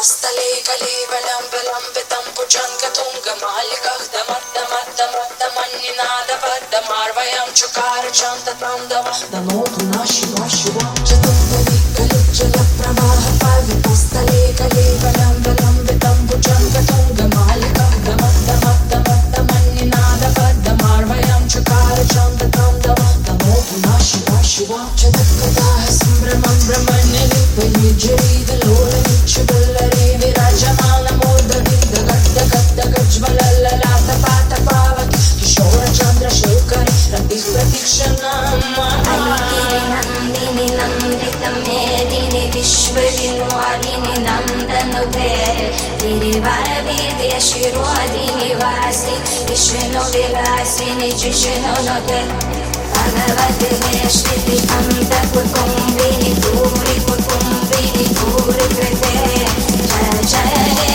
वक्षस्थले कलेवलम्बलम्बितं भुजङ्गतुङ्गमालिकः दमद्दमद्दमद्दमन्निनादबद्धमार्वयं चकार चान्ततां दमोतु नः शिवा शिवा चतुर्दली कलिज्जलप्रवाहपर्वतस्थले कलेवलम्बलम्बितं भुजङ्गतुङ्गमालिकः दमद्दमद्दमद्दमन्निनादबद्धमार्वयं चकार चान्ततां दमोतु नः शिवा शिवा चतुर्गदाः सम्भ्रमं ब्रह्मण्यलिप्यैर्जरीदलोलनिच्युबल्लरे विराजमानमोर्धविन्दगद्दगद्दगज्ज्वलल्ललाटपाटपावति किशोरचन्द्रशेखरे रतिः प्रतीक्षणाम् नन्दिनि नन्दितं मेदिनि विश्वविनोदिनि नन्दनुते गिरिवरवीर्यशिरोदिनि वासि विष्णुविलासिनि जिष्णुनुते भगवति वेष्टिति अन्तकुटुम्बिनि भूरि कुटुम्बिनि भूरि कृते जय जय